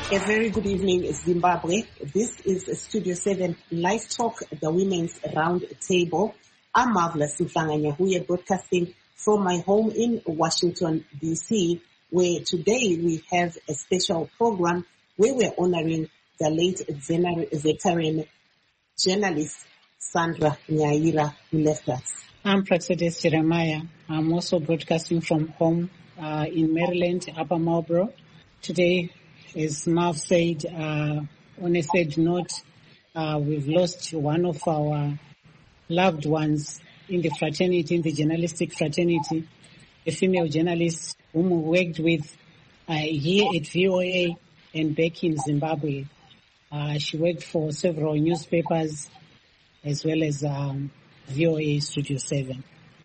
A very good evening, Zimbabwe. This is Studio 7 Live Talk, the Women's Round Table. I'm Marvelous Mhlanga-Nyahuye, broadcasting from my home in Washington, D.C., where today we have a special program where we're honoring the late veteran journalist Sandra Nyaira, who left us. I'm Praxedes Jeremiah. I'm also broadcasting from home in Maryland, Upper Marlboro. Today, as Marv said, on a sad note, we've lost one of our loved ones in the fraternity, in the journalistic fraternity, a female journalist whom we worked with here at VOA and back in Zimbabwe. She worked for several newspapers as well as VOA Studio 7.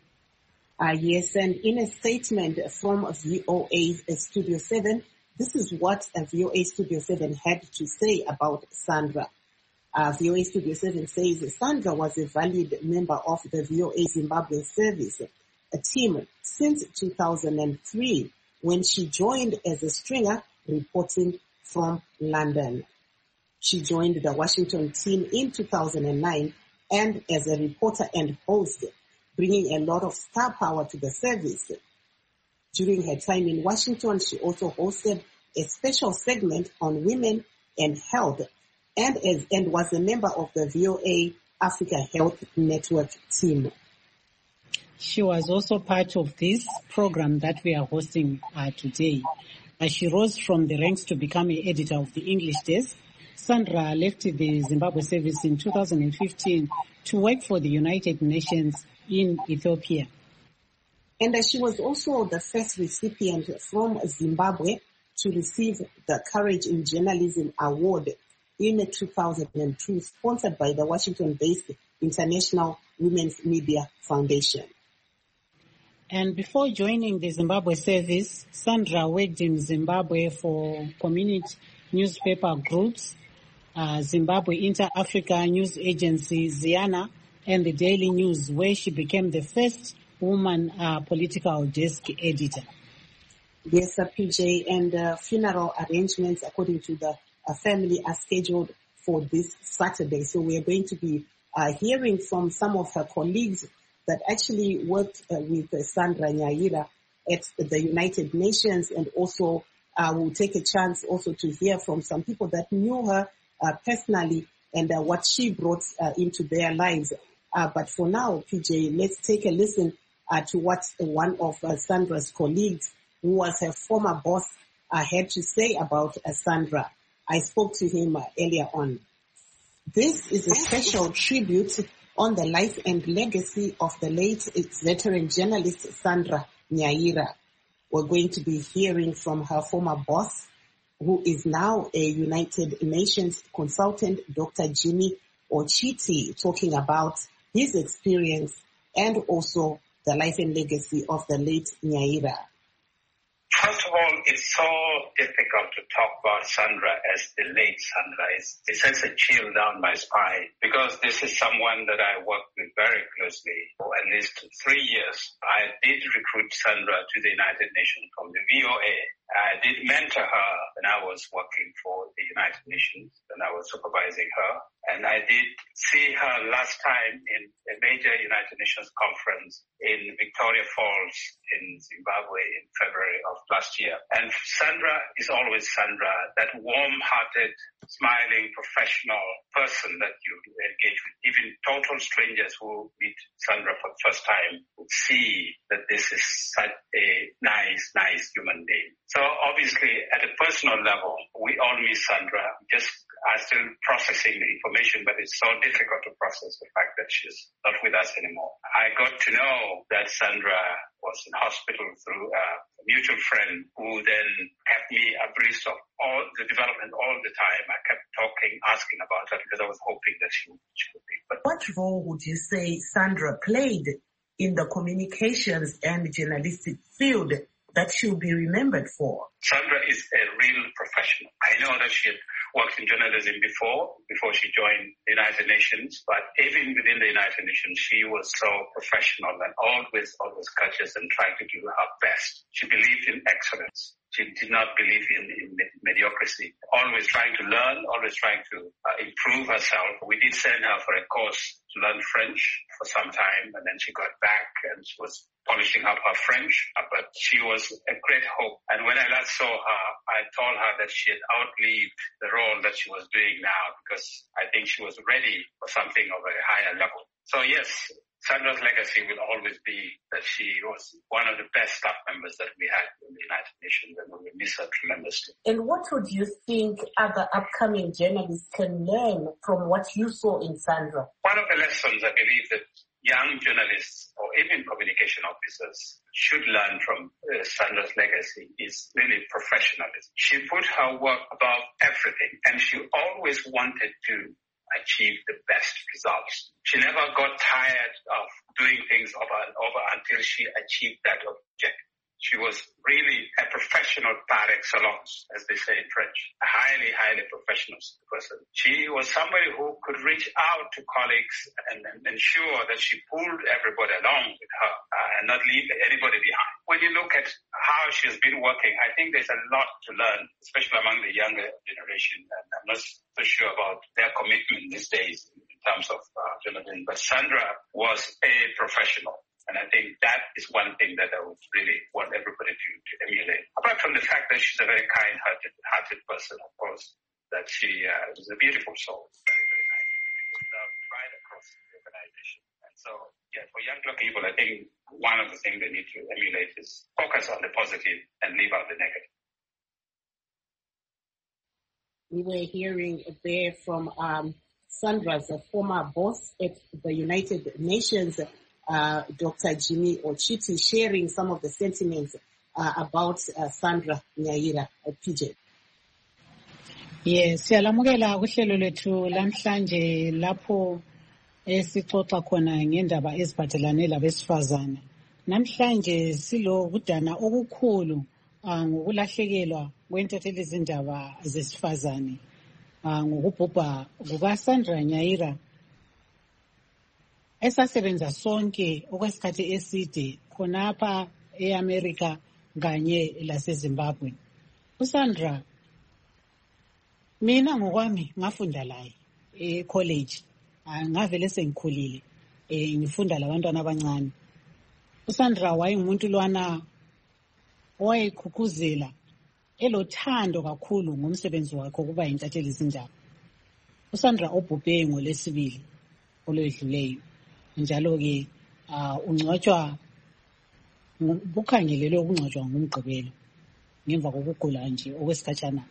Yes, and in a statement from VOA Studio 7, this is what VOA Studio 7 had to say about Sandra. VOA Studio 7 says Sandra was a valued member of the VOA Zimbabwe service, a team since 2003 when she joined as a stringer reporting from London. She joined the Washington team in 2009 and as a reporter and host, bringing a lot of star power to the service. During her time in Washington, she also hosted a special segment on women and health and was a member of the VOA Africa Health Network team. She was also part of this program that we are hosting today. She rose from the ranks to become an editor of the English desk. Sandra left the Zimbabwe service in 2015 to work for the United Nations in Ethiopia. And she was also the first recipient from Zimbabwe to receive the Courage in Journalism Award in 2002, sponsored by the Washington-based International Women's Media Foundation. And before joining the Zimbabwe service, Sandra worked in Zimbabwe for community newspaper groups, Zimbabwe Inter-Africa News Agency, ZIANA, and the Daily News, where she became the first woman political desk editor. Yes, PJ, and funeral arrangements, according to the family, are scheduled for this Saturday. So we are going to be hearing from some of her colleagues that actually worked with Sandra Nyaira at the United Nations, and also we'll take a chance also to hear from some people that knew her personally and what she brought into their lives. But for now, PJ, let's take a listen to what one of Sandra's colleagues, who was her former boss, had to say about Sandra. I spoke to him earlier on. This is a special tribute on the life and legacy of the late veteran journalist Sandra Nyaira. We're going to be hearing from her former boss, who is now a United Nations consultant, Dr. Jimmy Ochiti, talking about his experience and also the life and legacy of the late Nyaira. First of all, it's so difficult to talk about Sandra as the late Sandra. It sends a chill down my spine because this is someone that I worked with very closely for at least 3 years. I did recruit Sandra to the United Nations from the VOA. I did mentor her when I was working for the United Nations and I was supervising her. And I did see her last time in a major United Nations conference in Victoria Falls in Zimbabwe in February of last year. And Sandra is always Sandra, that warm-hearted, smiling, professional person that you engage with. Even total strangers who meet Sandra for the first time would see that this is such a nice human being. So obviously, at a personal level, we all miss Sandra. Just are still processing the information, but it's so difficult to process the fact that she's not with us anymore. I got to know that Sandra was in hospital through a mutual friend who then kept me abreast of all the development all the time. I kept talking, asking about her because I was hoping that she would be. But what role would you say Sandra played in the communications and journalistic field that she'll be remembered for? Sandra is a real professional. I know that she had worked in journalism before she joined the United Nations, but even within the United Nations, she was so professional and always courteous and trying to do her best. She believed in excellence. She did not believe in mediocrity. Always trying to learn, always trying to improve herself. We did send her for a course to learn French for some time, and then she got back and she was polishing up her French, but she was a great hope. And when I last saw her, I told her that she had outlived the role that she was doing now, because I think she was ready for something of a higher level. So yes, Sandra's legacy will always be that she was one of the best staff members that we had in the United Nations, and we miss her tremendously. And what would you think other upcoming journalists can learn from what you saw in Sandra? One of the lessons I believe that young journalists or even communication officers should learn from Sandra's legacy is really professionalism. She put her work above everything, and she always wanted to achieve the best results. She never got tired of doing things over and over until she achieved that objective. She was really a professional par excellence, as they say in French, a highly, highly professional person. She was somebody who could reach out to colleagues and ensure that she pulled everybody along with her and not leave anybody behind. When you look at how she's been working, I think there's a lot to learn, especially among the younger generation. And I'm not so sure about their commitment these days in terms of journalism. But Sandra was a professional. And I think that is one thing that I would really want everybody to emulate. Apart from the fact that she's a very kind-hearted person, of course, that she is a beautiful soul. Very, very nice. People love right across the organization. And so, yeah, for young people, I think one of the things they need to emulate is focus on the positive and leave out the negative. We were hearing there from Sandra's former boss at the United Nations, Dr. Jimmy Ochiti, sharing some of the sentiments about Sandra Nyaira, PJ. Yes, siyalamukela kuhlelo lethu lamhlanje lapho esixoxa khona ngendaba eziphathelane labesifazane. Namhlanje silo kudana okukhulu ngokulahlekelwa kwentatheli izindaba zesifazane ngokubhubha kukaSandra Nyaira, esasebenza sonke okwesikhathi eside khonapha eAmerica kanye laseZimbabwe. uSandra mina ngokwami ngafunda laye ecollege, ngavele sengikhulile ngifunda labantwana abancane. uSandra wayengumuntu lwana owayekhukhuzela elothando kakhulu ngomsebenzi wakhe ukuba yintatheli izindaba. uSandra obhubhe ngoLwesibili olwedluleyo, njalo-ke ungcwatshwa bukhangelelwe ukungcwatshwa ngomgqibelo ngemva kokugula nje okwesikhatshana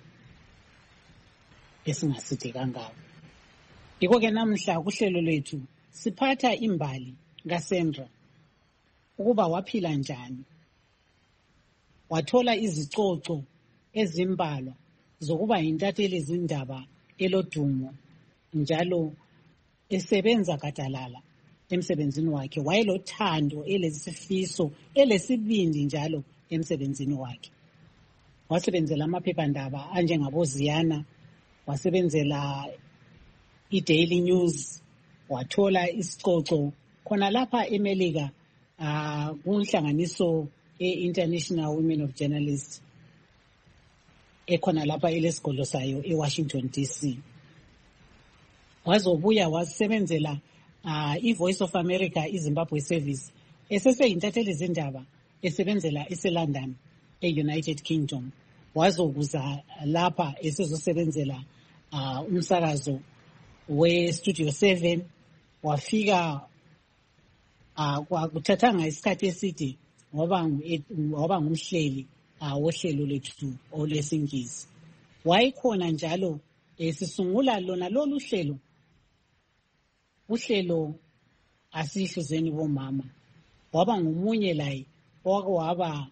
esingaside kangako. Yiko-ke namhla kuhlelo lwethu siphatha imbali kaSandra ukuba waphila njani, wathola izicoco ezimbalwa zokuba yintatheli izindaba elodumo, njalo esebenza gadalala emsebenzini wakhe. Wayelothando, elesifiso, elesibindi njalo emsebenzini wakhe. Wasebenzela amaphephandaba anjengaboziyana, wasebenzela iDaily News, wathola isicoco khona lapha eMelika kunhlanganiso e-International Women of Journalists ekhona lapha elesigolo sayo eWashington DC. Wazobuya wasebenzela iVoice of America iZimbabwe Service, eseseyintatheli izindaba esebenzela eseLondon eUnited Kingdom. Wazokuza lapha esezosebenzela umsakazo weStudio 7, wafika kuthathanga isikhathi eside waba ngumhleli wohlelo lethu olwesingisi. Wayekhona njalo sisungula lona lolu hlelo, uhlelo asihluzeni bomama. Waba ngumunye laye waba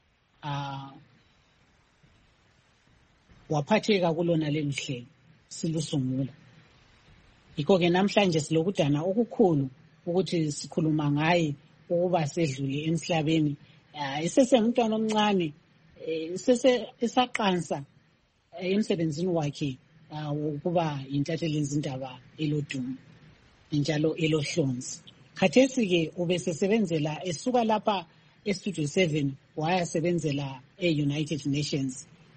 waphatheka kulona lelu hlelo silusungula. Yiko-ke namhlanje silokudana okukhulu ukuthi sikhuluma ngaye ukuba sedlule emhlabeni. Isesengumntwana omncane, isaqansa emsebenzini wakhe ukuba yintatheli izindaba elodumo njalo elohlonzi. Khathesi-ke ubesesebenzela esuka lapha eStudio 7 wayasebenzela e-United Nations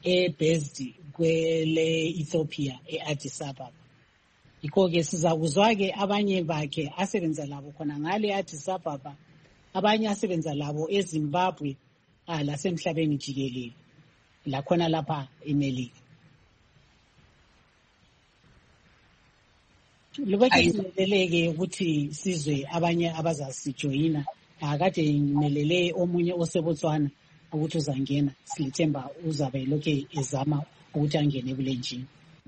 based kwele Ethiopia Addis Ababa. Iko-ke siza kuzwa-ke abanye bakhe asebenza labo khona ngale Addis Ababa, abanye asebenza labo eZimbabwe lasemhlabeni jikelele lakhona lapha eMelika. Lubeke simeleleke ukuthi sizwe abanye abazasijoyina. Akade ngimelele omunye oseBotswana ukuthi uzangena, silithemba uzabe lokhe ezama ukuthi angene kule njini.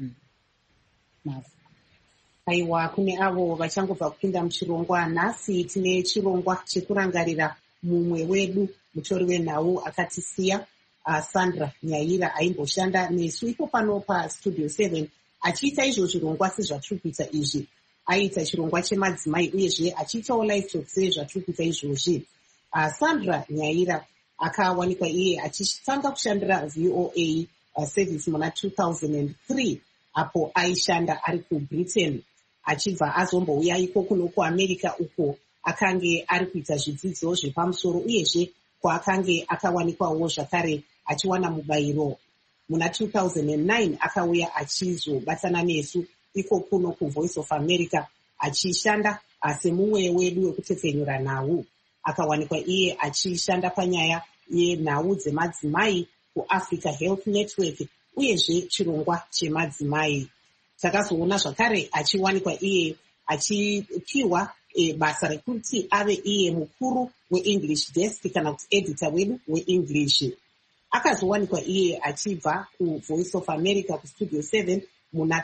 Aiwa, kune avo vachangobva kupinda muchirongwa. Nhasi tine chirongwa chekurangarira mumwe wedu mutori wenhau akatisiya, Sandra Nyaira, aimboshanda nesu ipo pano paStudio 7 achiita izvo zvirongwa sezvatiri kuita izvi. Aita chirongwa chemadzimai uyezve achiitawo live talk sezvatiri kuita izvozvi. Sandra Nyaira akawanikwa iye achitanga kushandira VOA service muna 2003 apo aishanda ari kuBritain, achibva azombouya iko kuno kuAmerica uko akange ari kuita zvidzidzo zvepamusoro uyezve kwaakange akawanikwawo zvakare achiwana mubayiro. Muna 2009 akauya achizobatana nesu iko kuno kuVoice of America achishanda semumwe wedu wekutepfenyura nhau. Akawanikwa iye achishanda panyaya yenhau dzemadzimai kuAfrica Health Network uyezve chirongwa chemadzimai. Takazoona zvakare achiwanikwa iye achipiwa basa rekuti ave iye mukuru weEnglish desk kana kuti editor wedu weEnglish. Akazowanikwa iye achibva kuVoice of America kuStudio 7 muna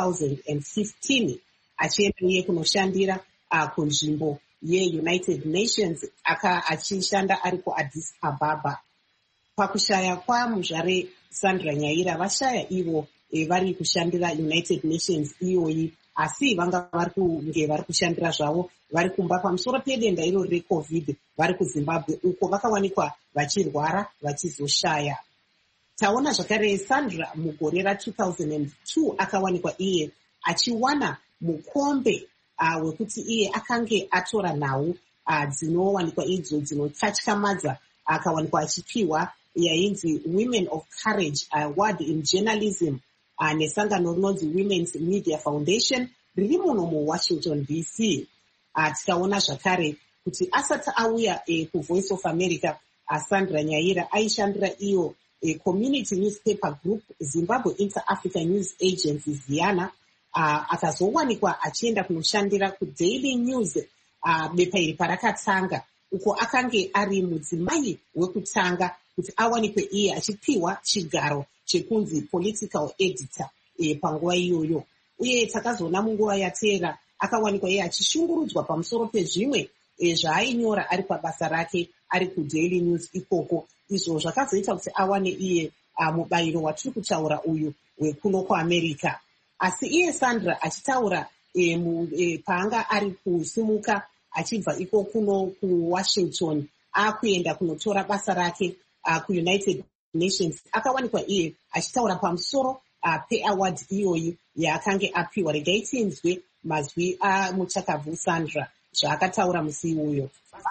2015 achienda iye kunoshandira kunzvimbo yeUnited Nations achishanda ari kuAddis Ababa. Pakushaya kwamuzvare Sandra Nyaira vashaya ivo vari kushandira United Nations iyoyi, asi vanga vari kushandira zvavo vari kumba pamusoro pedenda iro reCovid vari kuZimbabwe uko vakawanikwa vachirwara vachizoshaya. Taona zvakare Sandra mugore ra2002 akawanikwa iye achiwana mukombe wekuti iye akange atora nhau dzinowanikwa idzo dzinotyamadza, akawanikwa achipiwa yainzi Women of Courage Award in Journalism nesangano rinonzi Women's Media Foundation riri muno muWashington DC. Tikaona zvakare kuti asati auya kuVoice of America, Sandra Nyaira aishandira iyo community newspaper group Zimbabwe Inter-African News Agency ZIANA. Akazowanikwa achienda kunoshandira kuDaily News bepa iri parakatanga uko akange ari mudzimai wekutanga kuti awanikwe iye achipiwa chigaro chekunzi political editor panguva iyoyo. Uye takazoona munguva yateera akawanikwa iye achishungurudzwa pamusoro pezvimwe zvaayinyora ari pabasa rake ari kuDaily News ikoko. Izvo zvakazoita kuti awane iye mubayiro watiri kutaura uyu wekuno kuAmerica. Asi iye Sandra achitaura paanga ari kusimuka achibva iko kuno kuWashington akuenda kunotora basa rake kuUnited Nations, akawanikwa iye achitaura pamusoro peaward iyoyi yaakange apiwa. Regai tinzwe mazwi amuchakabvu Sandra zvaakataura musi iwoyo.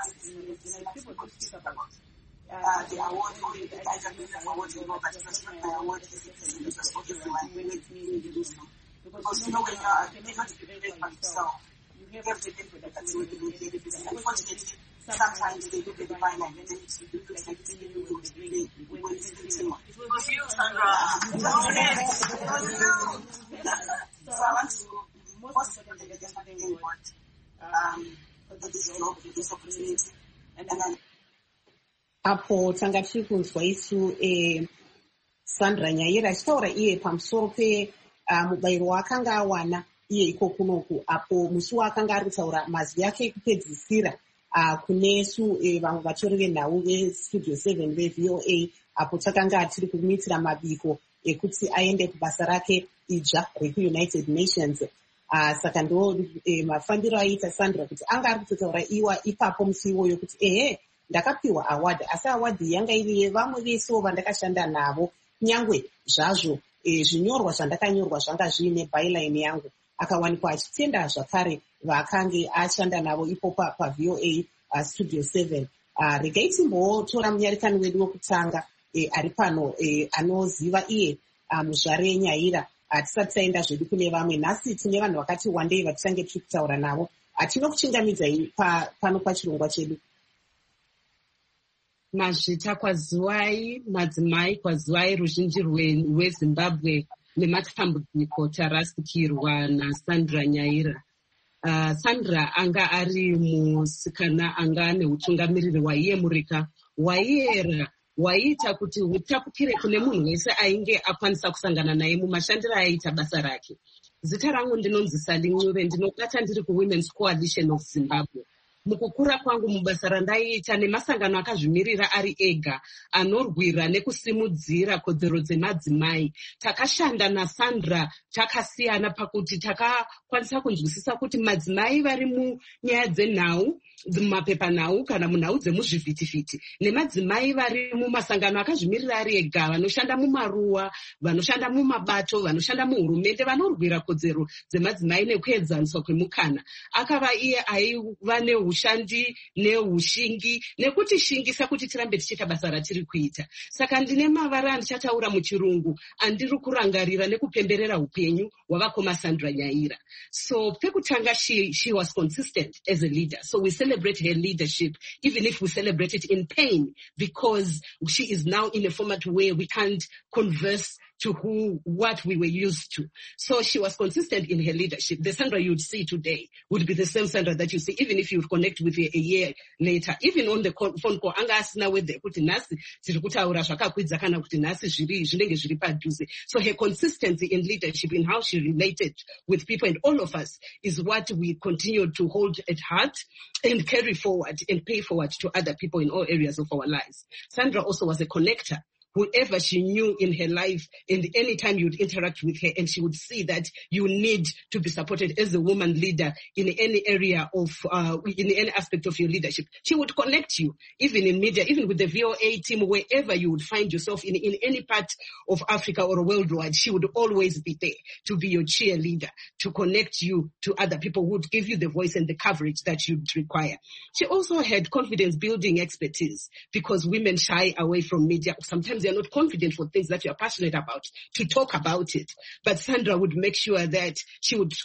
The award I can give award to but it's not my award just for everyone because you know when you are not to be great by yourself, you have to live with that. That's what you do. Unfortunately, sometimes they look at the fine line and then it looks like it's really good when it's the same one. It was you, Sandra. So I want to most importantly just thank you for this job, for this opportunity, and then apo tanga tiri kunzwa isu Sandra Nyaira achitaura iye pamusoro mubayiro waakanga awana iye iko kunoku, apo musi waakanga ari kutaura mazwi ake ekupedzisira kunesu vamwe vatori venhau veStudio 7 veVOA, apo takanga tiri kumuitira mabiko ekuti aende kubasa rake idzva rekuUnited Nations. Saka ndo mafambiro aiita Sandra kuti anga ari kutotaura iwa ipapo musi iwoyo kuti ndakapiwa award, asi award yanga iri yevamwe vesewo vandakashanda navo, nyangwe zvazvo zvinyorwa zvandakanyorwa zvanga zviine byline yangu. Akawanikwa achitenda zvakare vakange ashanda navo ipo paVOA Studio 7. Regai timbotora munyarikani wedu wekutanga ari pano anoziva iye muzvare yeNyaira. Tisati taenda zvedu kune vamwe, nhasi tine vanhu vakati wandei vatichange tiri kutaura navo. Tinokuchingamidzai pano pachirongwa chedu. Mazvita kwaziwai, madzimai kwaziwai, ruzhinji rweZimbabwe nematambudziko tarasikirwa naSandra Nyaira. Sandra anga ari musikana anga ane utungamiriri waiyemurika, waiyera, waiita kuti hutapukire kune munhu wese ainge akwanisa kusangana naye mumashandiro aiita basa rake. Zita rangu ndinonzi Sally Ncube, ndinobata ndiri kuWomen's Coalition of Zimbabwe. Mukukura kwangu mubasa randaiita nemasangano akazvimirira ari ega anorwira nekusimudzira kodzero dzemadzimai, takashanda naSandra takasiyana pakuti takakwanisa kunzwisisa kuti madzimai vari munyaya dzenhau, mumapepanhau kana munhau dzemuzvivhitivhiti, nemadzimai vari mumasangano akazvimirira ari ega vanoshanda mumaruwa, vanoshanda mumabato, vanoshanda muhurumende, vanorwira kodzero dzemadzimai nekuedzaniswa kwemukana. Akava iye aiva neushandi neushingi nekuti shingisa kuti tirambe tichiita basa ratiri kuita. Saka ndine mavara andichataura muchirungu andiri kurangarira nekupemberera upenyu hwavakoma Sandra Nyaira. So pekutanga she was consistent as a leader. So we celebrate her leadership, even if we celebrate it in pain, because she is now in a format where we can't converse to what we were used to. So she was consistent in her leadership. The Sandra you'd see today would be the same Sandra that you see, even if you connect with her a year later. Even on the phone call, anga asina wedhe kuti nhasi tiri kutaura zvakakwidza kana kuti nhasi zvinenge zviri padhuze. So her consistency in leadership, in how she related with people and all of us, is what we continue to hold at heart and carry forward and pay forward to other people in all areas of our lives. Sandra also was a connector. Whoever she knew in her life, and any time you'd interact with her, and she would see that you need to be supported as a woman leader in any area of, in any aspect of your leadership. She would connect you, even in media, even with the VOA team, wherever you would find yourself in any part of Africa or worldwide. She would always be there to be your cheerleader, to connect you to other people who would give you the voice and the coverage that you'd require. She also had confidence building expertise, because women shy away from media. Sometimes they're not confident for things that you're passionate about to talk about it. But Sandra would make sure that she would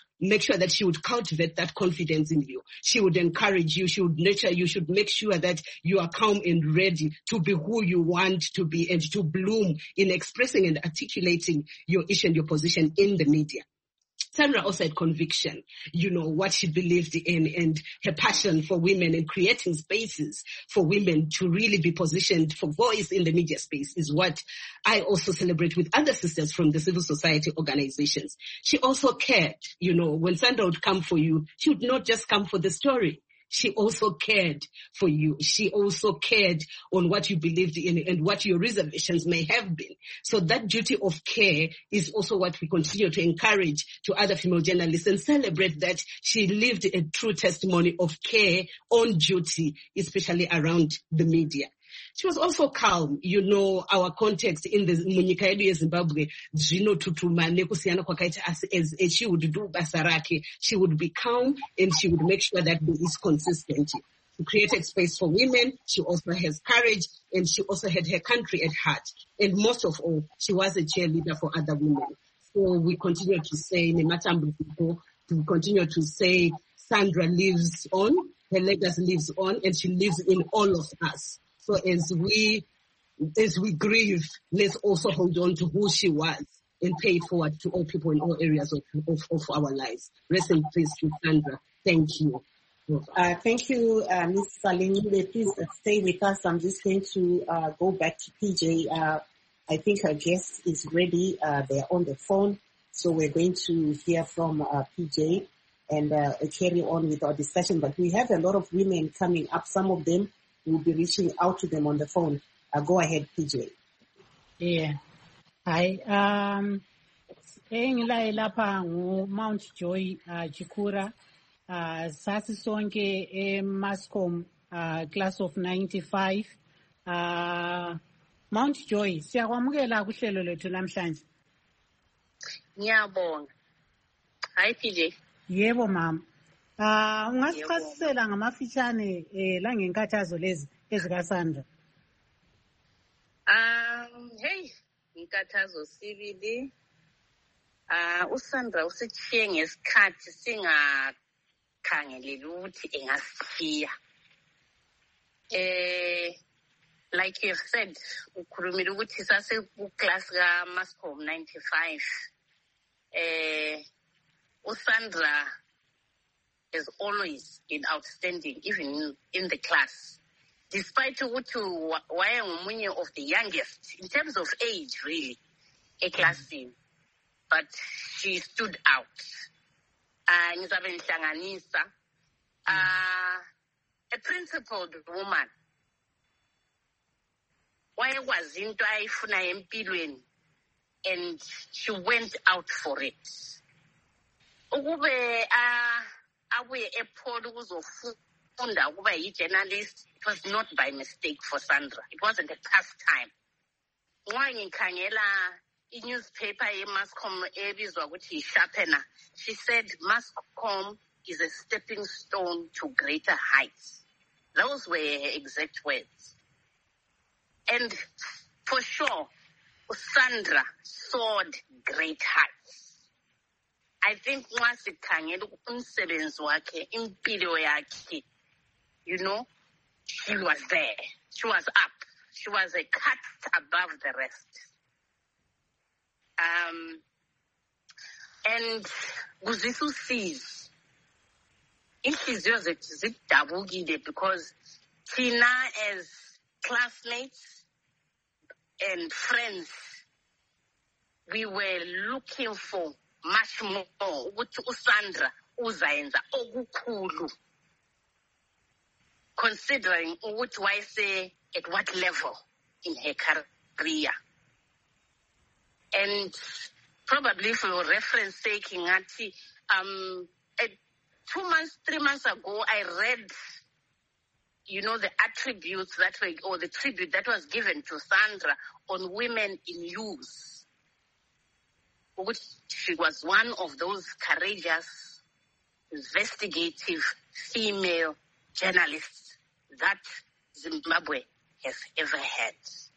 cultivate that confidence in you. She would encourage you. She would nurture you. She would make sure that you are calm and ready to be who you want to be and to bloom in expressing and articulating your issue and your position in the media. Sandra also had conviction, what she believed in, and her passion for women and creating spaces for women to really be positioned for voice in the media space is what I also celebrate with other sisters from the civil society organizations. She also cared, when Sandra would come for you, she would not just come for the story. She also cared for you. She also cared on what you believed in and what your reservations may have been. So that duty of care is also what we continue to encourage to other female journalists and celebrate that she lived a true testimony of care on duty, especially around the media. She was also calm. Our context in the munyika yedu yeZimbabwe zvinotutuma nekusiyana kwakaita as she would do basa rake. She would be calm and she would make sure that there is consistency. She created space for women. She also has courage, and she also had her country at heart. And most of all, she was a cheerleader for other women. So we continue to say, we continue to say Sandra lives on, her legacy lives on, and she lives in all of us. So as we grieve, let's also hold on to who she was and pay it forward to all people in all areas of our lives. Rest in peace to Sandra. Thank you. Thank you, Ms. Sally Ncube. Please stay with us. I'm just going to go back to PJ. I think our guest is ready. They're on the phone. So we're going to hear from PJ and carry on with our discussion. But we have a lot of women coming up. Some of them will be reaching out to them on the phone. Go ahead, PJ. Yeah. Hi. Lapha Mount Joy Chikura. Sasi sonke Mascom class of 95. Mount Joy, siyakwamukela kuhlelo lethu namhlanje. Ngiyabonga. Hi PJ. Yebo mama. Ungasichasisela ngamafitshane la ngenkathazo lezi ezikaSandra. inkathazo sibili. uSandra usitshiye ngesikhathi singakhangeleli ukuthi engasishiya. Like you have said, ukhulumile ukuthi sase ku-class ka-Mascom 95. uSandra has always been outstanding, even in the class. Despite ukuthi wayengomunye of the youngest, in terms of age, really, eklassini. But she stood out. Ngizabe ngihlanganisa. A principled woman. Wayekwazi into ayifuna empilweni, and she went out for it. Ukube abuye ePaul ukuzofunda ukuba yi-journalist, it was not by mistake for Sandra. It wasn't a pastime. Nxa ngikhangela i-newspaper ye-Mascom ebizwa ukuthi yi-Sharpener, she said Mascom is a stepping stone to greater heights. Those were her exact words. And for sure, Sandra soared great heights. I think nxa sikhangela umsebenzi wakhe, impilo yakhe, you know, she was there. She was up. She was a cut above the rest. And Guzisu sees inhliziyo zethu zidabukile because thina as classmates and friends, we were looking for much more ukuthi uSandra uzayenza okukhulu, considering ukuthi wayese at what level in her career. And probably for reference sake, ngathi 2 months, 3 months ago, I read, you know, the attributes that were, or the tribute that was given to Sandra on women in youth. She was one of those courageous, investigative female journalists that Zimbabwe has ever had.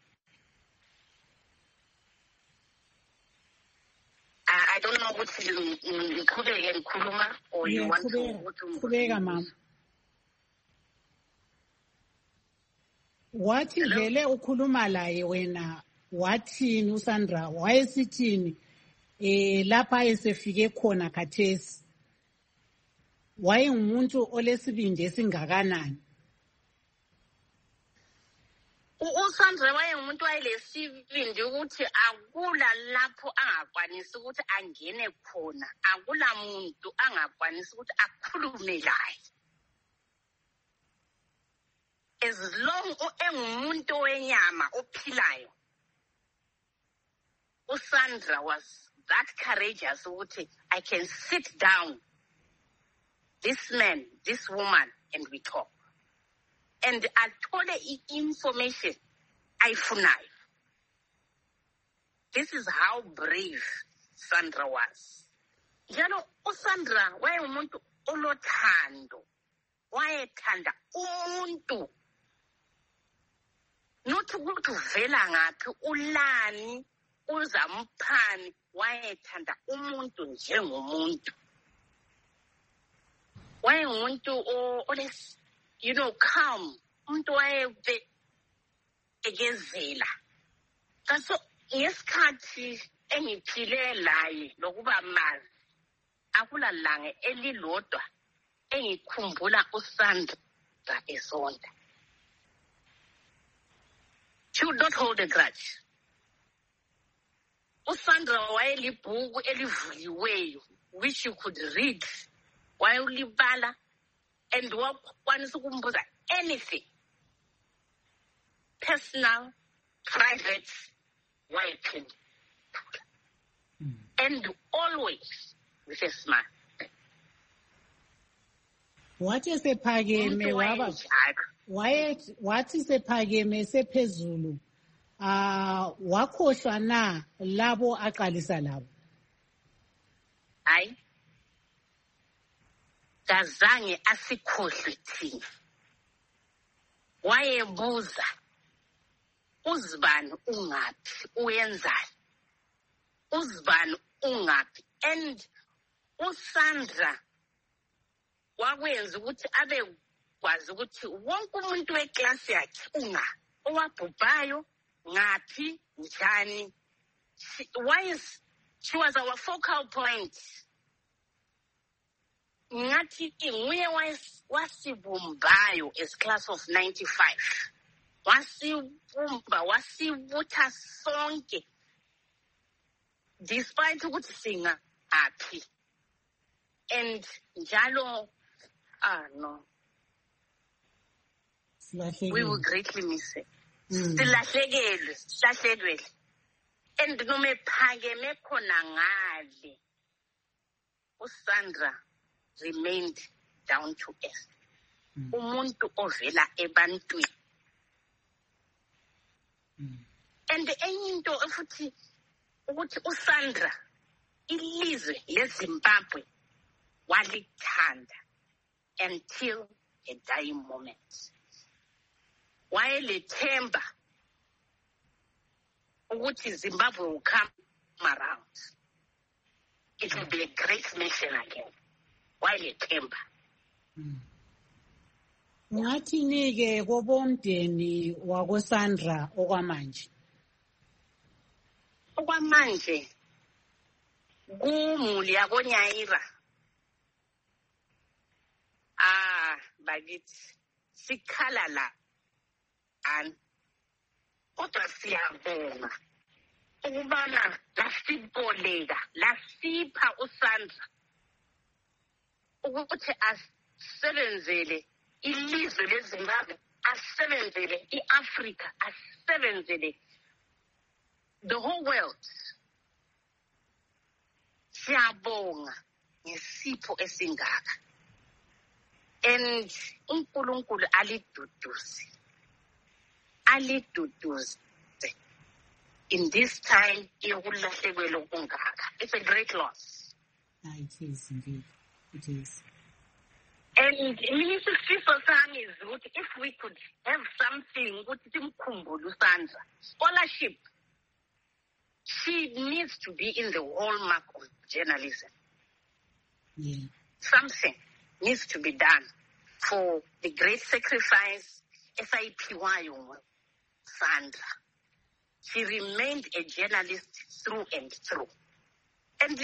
I don't know what you Nkuluma or you want to. Kubeka mama. Wathi vele ukhuluma laye wena, wathini uSandra, wayesithini lapha esefike khona khathesi? Wayengumuntu olesibindi esingakanani? uSandra wayengumuntu wayelesibindi ukuthi akula lapho angakwanisi ukuthi angene khona, akula muntu angakwanisi ukuthi akhulume laye. As long engumuntu wenyama ophilayo, uSandra was that courageous ukuthi I can sit down, this man, this woman, and we talk. And athole information ayifunayo. This is how brave Sandra was. Njalo uSandra wayengumuntu olothando, wayethanda umuntu. Not ukuthi uvela ngaphi, ulani, uzamphani, wayethanda umuntu njengomuntu. Wayengumuntu oles, you know, calm, umuntu wayebekezela. Kaso ngesikhathi engiphile laye lokuba mazi, akulalanga elilodwa engikhumbula uSandra esonda. She would not hold a grudge. uSandra wayelibhuku elivuliweyo, which you could read, wayelibala, and wakwanisa ukumbuza anything, personal, private, wayephendula. And always with a smile. Wathi sephakeme wathi sephakeme sephezulu, wakhohlwa na labo aqalisa labo? Hayi, kazange asikhohlwe thina. Wayebuza, uzibani ungaphi, uyenzani? uzibani ungaphi. And uSandra wakwenza ukuthi abe kwazi ukuthi wonke umuntu weklasi yakhe owabhubhayo ngaphi njani. She was our focal point. Ngathi nguye wasibumbayo as class of 95. Wasibumba, wasibutha sonke. Despite ukuthi singaphi. And njalo, no. We will greatly miss it. Silahlekelwe. And nome phakeme khona ngale. uSandra remained down to earth. Umuntu ovela ebantwini. And enye into futhi ukuthi uSandra ilizwe leZimbabwe walithanda until a dying moment. Wayelethemba ukuthi Zimbabwe will come around. It will be a great nation again. Wayelethemba. Ngathi-ke kobomndeni wakoSandra okwamanje. Okwamanje kumuli yakoNyaira. Bakithi sikhala la. Kodwa siyabonga ukubana lasiboleka, lasipha uSandra ukuthi asebenzele ilizwe leZimbabwe, asebenzele iAfrica, asebenzele the whole world. Siyabonga ngesipho esingaka. And uNkulunkulu aliduduze in this time yokulahlekelwa okungaka. It's a great loss. It is indeed. It is. And Minister Sami is good if we could have something with Timkumbu Lusandra. Scholarship. She needs to be in the hallmark of journalism. Yeah. Something needs to be done for the great sacrifice SIPY Sandra. She remained a journalist through and through. And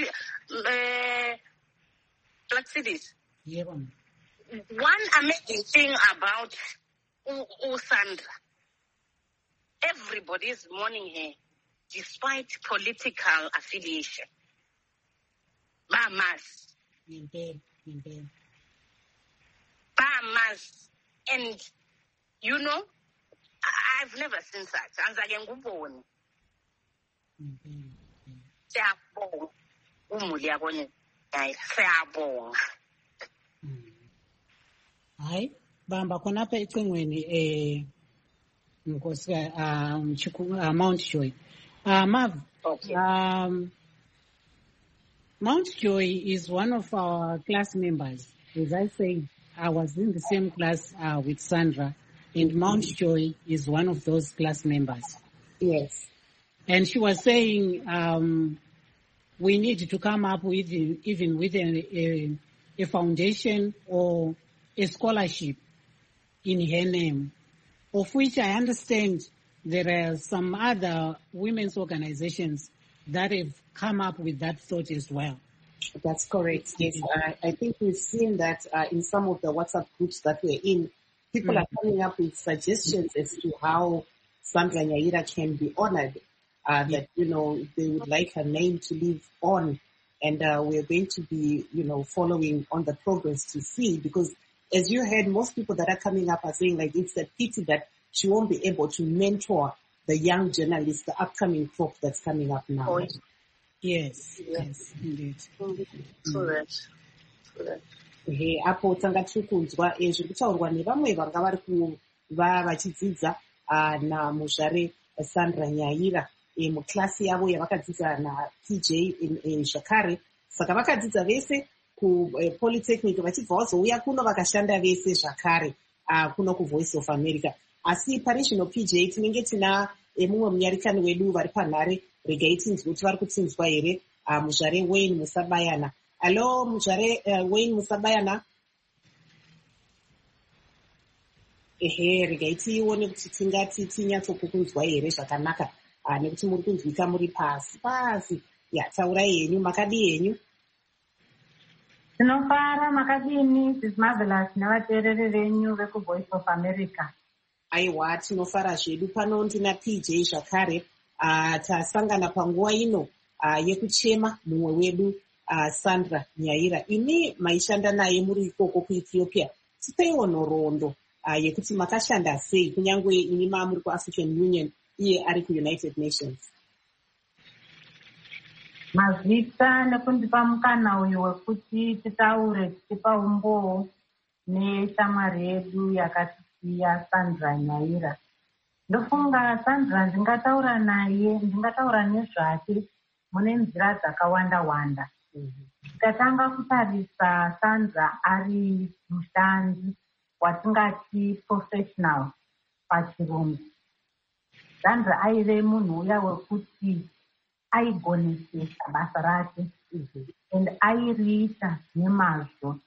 let's see this. Yeah. One amazing thing about Sandra, everybody is mourning her despite political affiliation. Bahamas. Bahamas. And, you know, I've never seen such. Anzakenguboni. Siyabonga. Umuli yakone. Siyabonga. Hayi, bamba khonapha ecingweni Nkosi Mount Joy. Mav. Okay. Mount Joy is one of our class members. As I said, I was in the same class with Sandra, and Mount Joy is one of those class members. Yes. And she was saying we need to come up with even with a foundation or a scholarship in her name, of which I understand there are some other women's organizations that have come up with that thought as well. That's correct. Yes, I think we've seen that in some of the WhatsApp groups that we're in, people are coming up with suggestions as to how Sandra Nyaira can be honored. That, you know, they would like her name to live on. And we're going to be, you know, following on the progress to see, because as you heard, most people that are coming up are saying, like, it's a pity that she won't be able to mentor the young journalists, the upcoming crop that's coming up now. Oh, yes, yes, indeed. Correct. Apo tanga tukunzwa zviri kutaurwa nevamwe vanga vari kuva vachidzidza na muzvare Sandra Nyaira muklasi yavo yavakadzidza naPJ zvakare. Saka vakadzidza vese kuPolytechnic vachibva vazouya kuno vakashanda vese zvakare kuno kuVoice of America. Asi pari zvino PJ tinenge tina mumwe munyarikani wedu vari panhare regai tinzwe kuti vari kutsinzwa here. Muzvare Wayne Musabayana. Hello, muzvare Wayne Musabayana. Regai tione kuti tingati tinyatsokukunzwa here zvakanaka, nekuti muri kunzwika muri pasi. Taurai henyu, makadi henyu? Tinofara, makadini? This is marvelous. Nevateereri venyu veku-Voice of America. Aiwa, tinofara zvedu. Pano ndina PJ zvakare. Tasangana panguva ino yekuchema mumwe wedu Sandra Nyaira. Ini maishanda naye muri ikoko kuEthiopia. Tipeiwo nhoroondo yekuti makashanda sei kunyange ini muri kuAfrican Union, iye ari kuUnited Nations. Mazvita nekundipa mukana uyu wekuti titaure tichipa umboo neshamwari yedu yakatisiya Sandra Nyaira. Ndofunga Sandra ndingataura nezvake mune nzira dzakawanda-wanda. Tikatanga kutarisa Sandra ari mushandi watingati professional pachirungu. Sandra aive munhu uya wekuti aigonesesa basa rake and airiita nemazvo.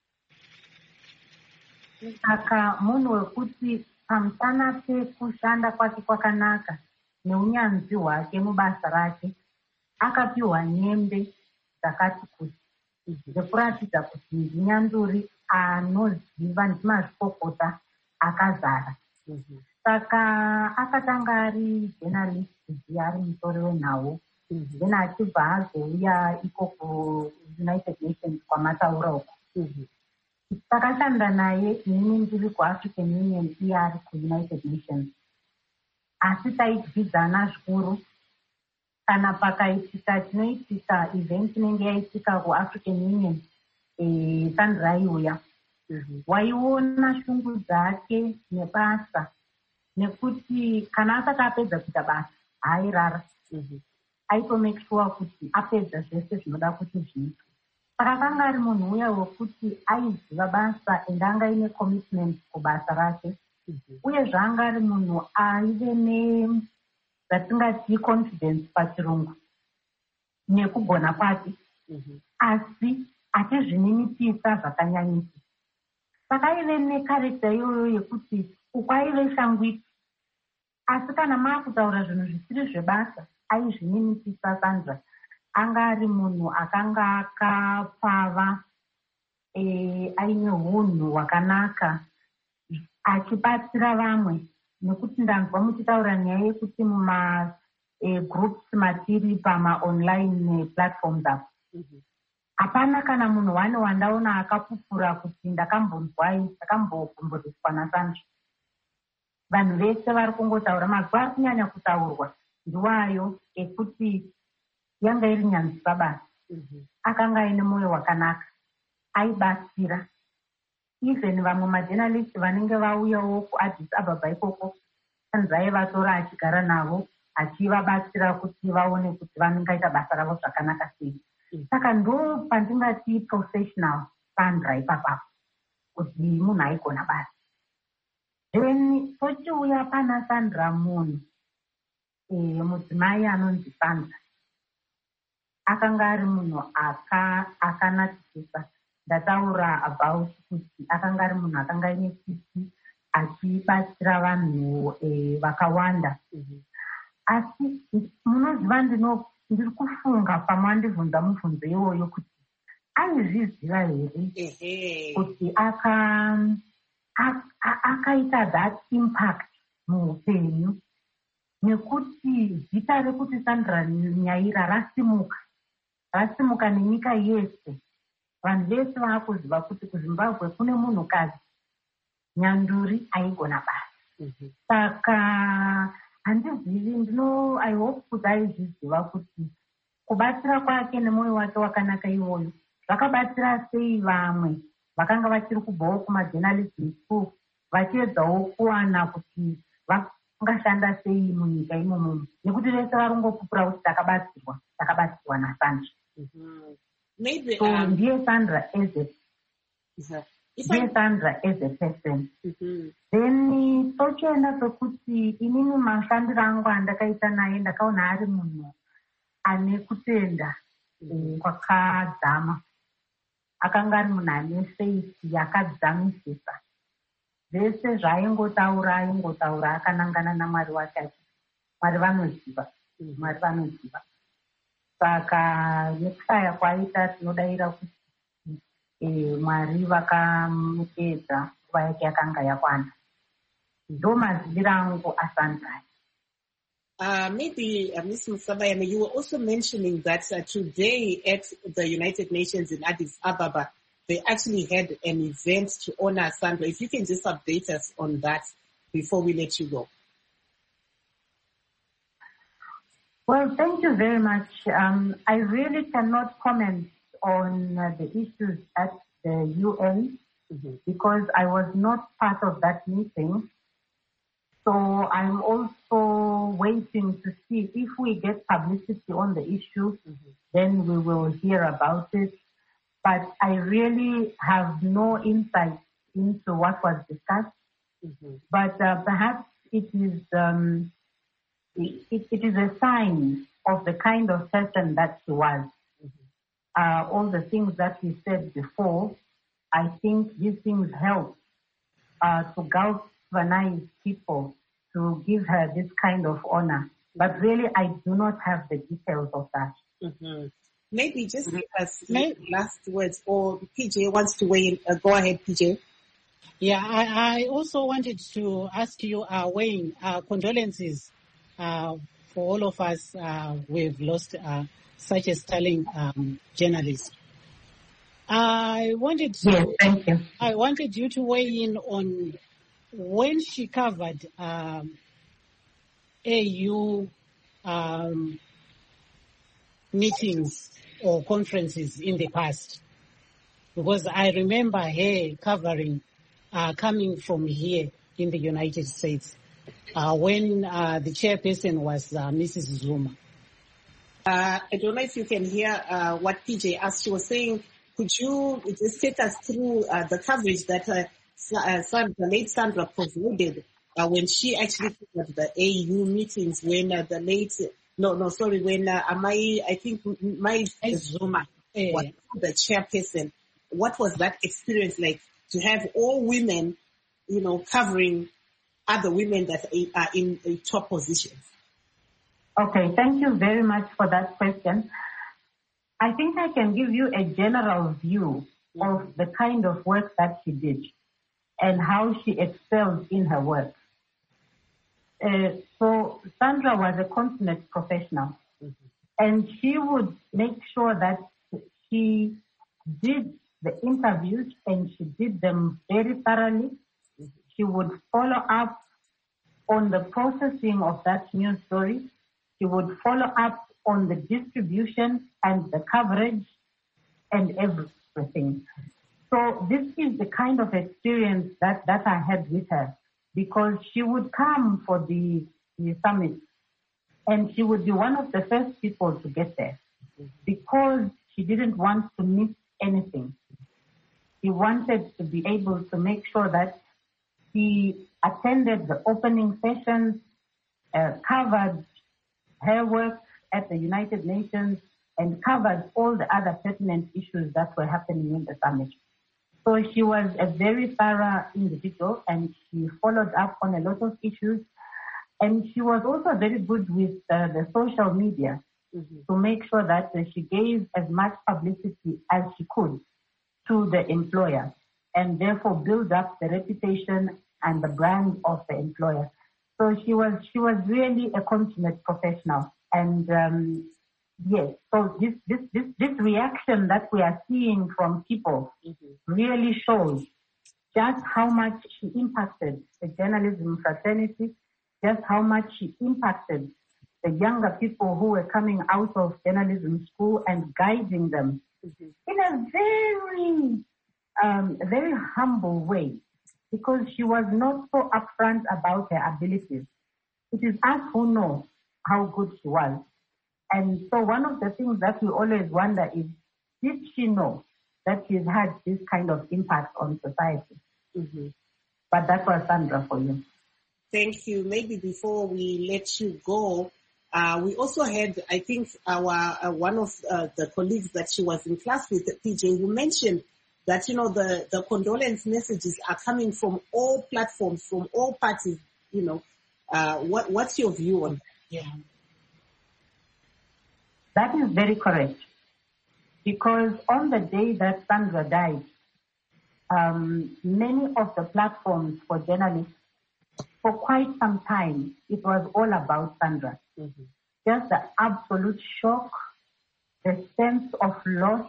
Saka munhu wekuti pamusana pekushanda kwake kwakanaka neunyanzvi hwake mubasa rake akapiwa nyembe dzakati kuti dzekuratidza kuti ndinyanduri anoziva ndimazvikokota akazara. Saka akatanga ari journalist ari musori wenhau, then achibva azouya ikoko United Nations kwamataura uko. Takashanda naye inini ndiri kuAfrican Union, iye ari kuUnited Nations. Asi taidyidzana zvikuru kana pakaitika chinoitika event inenge yaitika kuAfrican Union. Sandra aiuya, waiona shungu dzake nebasa, nekuti kana asati apedza kuita basa hairara. Aitomake sure kuti apedza zvese zvinoda kuti zviitwe. Saka akanga ari munhu uya wekuti aiziva basa ende anga ine commitment kubasa rake, uye zvaanga ari munhu aive nezvatingati confidence pachirungu nekugona kwake, asi achizvininipisa zvakanyanyisa. Saka aive nekarekta iyoyo yekuti ukwaive shangwiti, asi kana maakutaura zvinhu zvisiri zvebasa aizvininipisa. Sandra anga ari munhu akanga akapfava, aine unhu hwakanaka, achibatsira vamwe. Nekuti ndanzwa muchitaura nyaya yekuti groups matiri pama-online platforms apo, hapana kana munhu wane wandaona akapupura kuti ndakambonzwai, ndakambogumburiswa naSandra. Vanhu vese vari kungotaura, mazuva ari kunyanya kutaurwa ndiwayo ekuti yanga iri nyanzvi pabasa. Akanga aine mwoyo wakanaka, aibatsira. Even vamwe majournalist vanenge vauyawo kuAddis Ababa ikoko, Sandra aivatora achigara navo achivabatsira kuti vaone kuti vanengaita basa ravo zvakanaka sei. Saka ndo pandingati professional Sandra ipapapo, kuti munhu aigona basa. Then tochiuya pana Sandra munhu mudzimai anonzi Sandra, akanga ari munhu akanatisisa. Ndataura about kuti akanga ari munhu akanga aine tsitsi, achibatsira vanhu vakawanda. Asi munoziva ndiri kufunga pamandibvunza mubvunzo iwoyo kuti aizviziva here kuti akaita that impact muupenyu, nekuti zita rekuti Sandra Nyaira rasimuka nenyika yese. Vanhu vese vaakuziva kuti kuZimbabwe kune munhukazi nyanduri aigona basa. Saka handizivi, I hope kuti aizviziva kuti kubatsira kwake nemwoyo wake wakanaka iwoyo zvakabatsira sei vamwe vakanga vachiri kubvawo kumajournalism school, vachiedzawo kuwana kuti vangashanda sei munyika imomo, nekuti vese varongopupura kuti takabatsirwa naSandra. Maybe ndiye Sandra as a person. Then tochienda pekuti inini mashandiro angu andakaita naye ndakaona ari munhu ane kutenda kwakadzama. Akanga ari munhu ane faith yakadzamisisa. Zvese zvaingotaura akanangana naMwari wake ati Mwari vanoziva. Saka nekushaya kwaita tinodayira kuti Mwari vakamuteedza nguva yake yakanga yakwana. Ndo maziviro angu aSandra. Maybe Ms. Musabayame, you were also mentioning that today at the United Nations in Addis Ababa, they actually had an event to honor Sandra. If you can just update us on that before we let you go. Well, thank you very much. I really cannot comment on the issues at the UN because I was not part of that meeting. So I'm also waiting to see if we get publicity on the issue, then we will hear about it. But I really have no insight into what was discussed. But perhaps it is a sign of the kind of person that she was. All the things that we said before, I think these things help to galvanize people to give her this kind of honor. But really, I do not have the details of that. Maybe just give us last words, or PJ wants to weigh in. Go ahead, PJ. Yeah, I also wanted to ask you, Wayne, condolences for all of us. We've lost such a sterling journalist. I wanted you to weigh in on when she covered AU meetings or conferences in the past, because I remember her covering coming from here in the United States when the chairperson was Mrs. Zuma. I don't know if you can hear what PJ asked. She was saying, could you just take us through the coverage that the late Sandra provided when she actually covered the AU meetings when the late, when Zuma was the chairperson. What was that experience like to have all women, covering other women that are in top positions? Okay, thank you very much for that question. I think I can give you a general view of the kind of work that she did and how she excelled in her work. So Sandra was a consummate professional, and she would make sure that she did the interviews and she did them very thoroughly. She would follow up on the processing of that news story. She would follow up on the distribution and the coverage and everything. So this is the kind of experience that I had with her, because she would come for the summit and she would be one of the first people to get there because she didn't want to miss anything. She wanted to be able to make sure that she attended the opening sessions, covered her work at the United Nations, and covered all the other pertinent issues that were happening in the summit. So she was a very thorough individual, and she followed up on a lot of issues. And she was also very good with the social media to make sure that she gave as much publicity as she could to the employer, and therefore build up the reputation and the brand of the employer. So she was really a consummate professional. And yes, so this reaction that we are seeing from people really shows just how much she impacted the journalism fraternity, just how much she impacted the younger people who were coming out of journalism school and guiding them in a very humble way, because she was not so upfront about her abilities. It is us who know how good she was. And so one of the things that we always wonder is, did she know that she's had this kind of impact on society? But that was Sandra for you. Thank you. Maybe before we let you go, We also had, I think, our one of the colleagues that she was in class with, PJ, who mentioned that, the condolence messages are coming from all platforms, from all parties, What's your view on that? Yeah. That is very correct. Because on the day that Sandra died, many of the platforms for journalists, for quite some time, it was all about Sandra. Mm-hmm. Just the absolute shock, the sense of loss,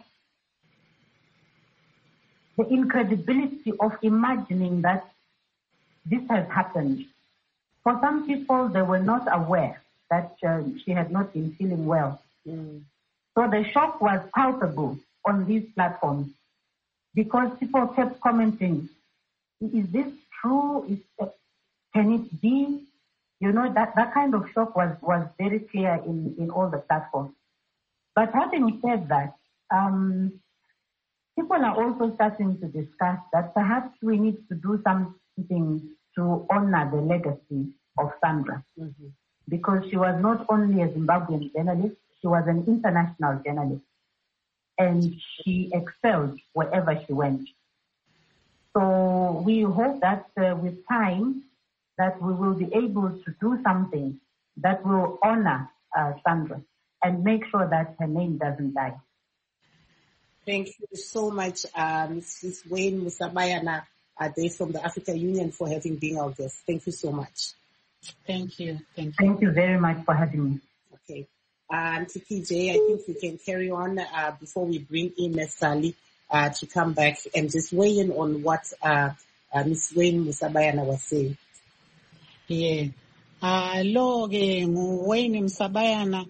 the incredibility of imagining that this has happened. For some people, they were not aware that she had not been feeling well. Mm. So the shock was palpable on these platforms because people kept commenting, is this true? Can it be? That kind of shock was very clear in all the platforms. But having said that, people are also starting to discuss that perhaps we need to do something to honor the legacy of Sandra. Mm-hmm. Because she was not only a Zimbabwean journalist, she was an international journalist. And she excelled wherever she went. So we hope that with time, that we will be able to do something that will honor Sandra and make sure that her name doesn't die. Thank you so much, Mrs. Wayne Musabayana from the Africa Union for having been our guest. Thank you so much. Thank you. Thank you very much for having me. Okay. Auntie PJ, I think we can carry on before we bring in Sally to come back and just weigh in on what Ms. Wayne Musabayana was saying. Yeah. Lo ke nguWayne Musabayana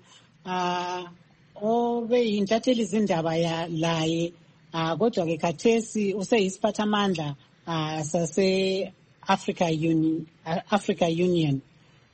obe intatheli izindaba laye kodwa ke khathesi useyisiphathamandla sase Africa Union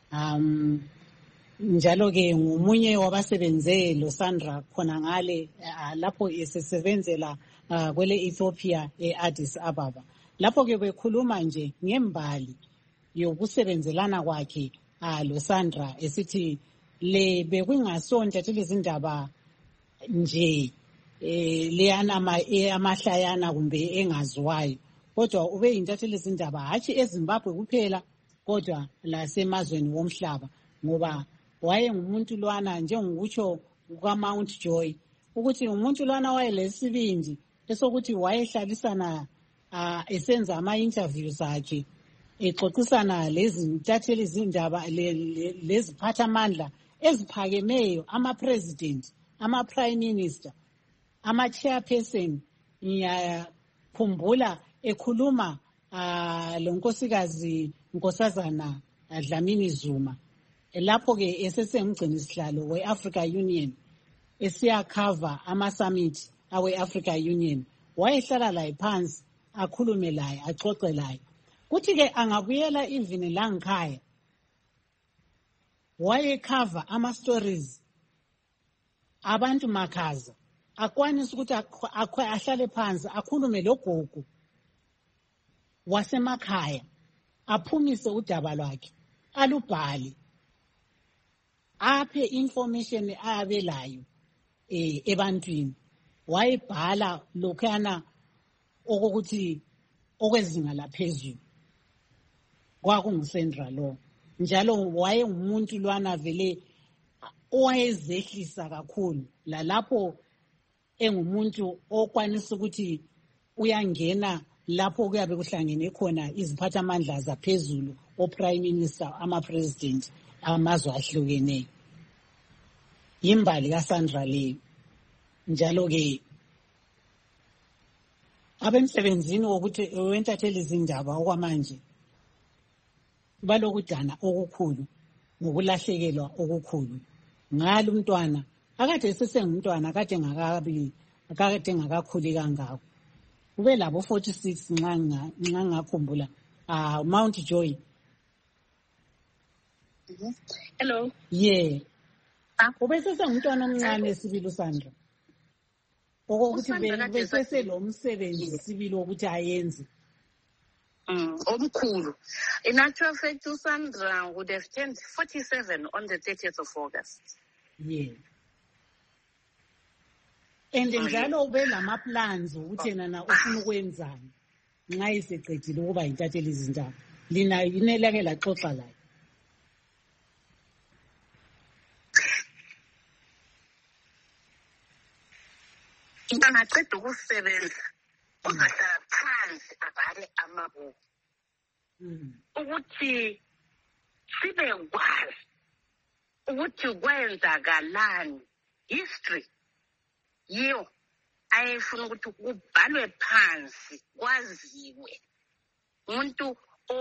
njalo ke ngumunye wabasebenze lo Sandra khona ngale lapho esesebenzela kwele Ethiopia eAddis Ababa. Lapho ke bekhuluma nje ngembali yokusebenzelana kwakhe lo Sandra esithi le bekungasonto lezindaba nje leyana amahlayana kumbe engaziwayo kodwa ube intatheli izindaba hathi eZimbabwe kuphela kodwa lasemazweni womhlaba ngoba wayengumuntu lwana njengokutsho kukaMount Joy ukuthi umuntu lwana wayelesibindi esokuthi wayehlalisana esenza ama-interviews akhe exoxisana lezintatheli izindaba leziphathamandla eziphakemeyo ama-president, ama-prime minister, ama-chairperson. Ngiyakhumbula ekhuluma lo nkosikazi Nkosazana Dlamini Zuma lapho ke esesengugcina isihlalo we-Africa Union esiyakhava ama-summit awe-Africa Union wayehlala laye phansi akhulume laye axoxe laye kuthi ke angabuyela even la ngikhaya wayekhava ama-stories abantu makhaza akwanisa ukuthi ahlale phansi akhulume logogo wasemakhaya aphumise udaba lwakhe alubhali aphe information ayabelayo ebantwini wayebhala lokhana okokuthi okwezinga laphezulu kwakunguSandra lo njalo wayengumuntu lwana vele owayezehlisa kakhulu lapho engumuntu okwanisa ukuthi uyangena lapho kuyabe kuhlangene khona iziphathamandla zaphezulu oprime minister ama-president amazwe ahlukeneyo yimbali kaSandra leyo njalo ke abemsebenzini wokuthi wentatheli izindaba okwamanje balokudana okukhulu ngokulahlekelwa okukhulu ngalo umntwana akade sesengumntwana kade ngakakhuli kangako ube labo 46 nxa ngakhumbula Mount Joy. Mm-hmm. Hello. Yeah. Ube sesengumntwana omncane sibili Sandra. Okokuthi besese lo msebenzi sibili ukuthi ayenze. Omkhulu. In actual fact, Sandra would have turned 47 on the 30th of August. Yeah. And njalo ube lama plans ukuthi yena ufuna ukwenzani nxa iseqedile ukuba yintatheli izindaba. Lina inelake laxoxa layo. Angaqeda ukusebenza uzahlala phansi abhale amabhuku ukuthi sibe kwazi ukuthi kwenzakalani. History yiyo ayefuna ukuthi kubhalwe phansi kwaziwe. Umuntu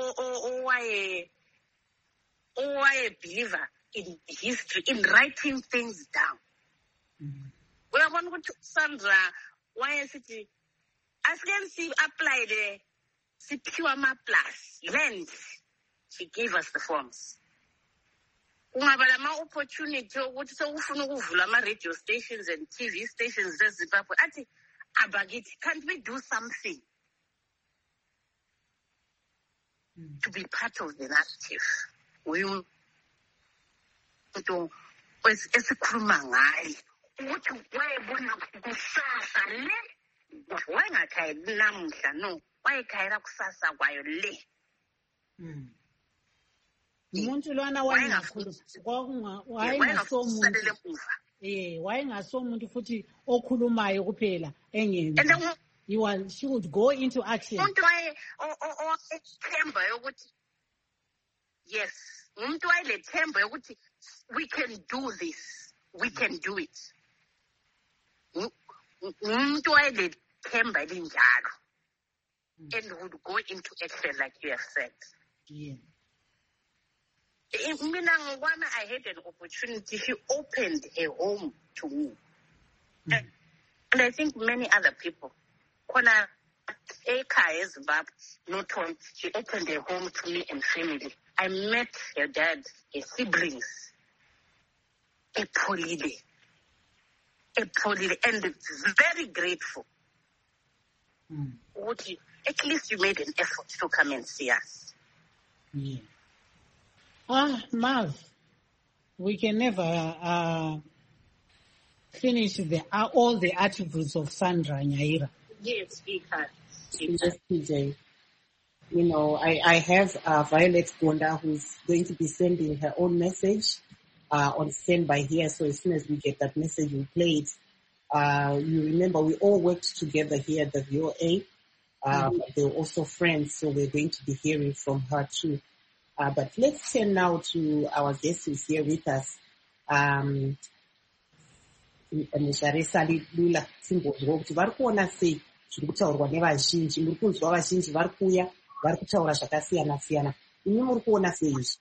owaye believer in history, in writing things down. Uyabona ukuthi Sandra wayesithi asike si apply the siphiwa ama-plus land. She gave us the forms. Kungaba lama opportunity ukuthi sokufuna ukuvula ama-radio stations and TV stations eZimbabwe. Athi abakithi, can't we do something to be part of the narrative? Umuntu esikhuluma ngayo ukuthi wayebona kusasa le wayengakhayeli namuhla no wayekhayela kusasa kwayo le. Umuntu lwana wayengasomuntu futhi okhulumayo kuphela engenzi. She would go into action. Umuntu wayethemba yokuthi yes, umuntu wayelethemba yokuthi we can do this, we can do it. Umuntu wayelethemba elinjalo and would go into action like you have said. Yeah. Mina ngokwami, I had an opportunity. She opened a home to me. And I think many other people. Kona ekhaya eZimbabwe, Norton, she opened a home to me and family. I met her dad, her siblings. Epholile, and very grateful. At least you made an effort to come and see us. Yeah. Marv, we can never finish all the attributes of Sandra Nyaira. Yes, we can. Yes, PJ. You know, I have Violet Gonda who's going to be sending her own message on standby here. So as soon as we get that message, we play it. You remember we all worked together here at the VOA. They were also friends, so we're going to be hearing from her too. But let's turn now to our guest who's here with us. Misharesa Lula Simbozwa kuti vari kuona sei zviri kutaurwa nevazhinji, muri kunzwa vazhinji vari kuuya vari kutaura zvakasiyana siyana. Imi muri kuona sei izvi?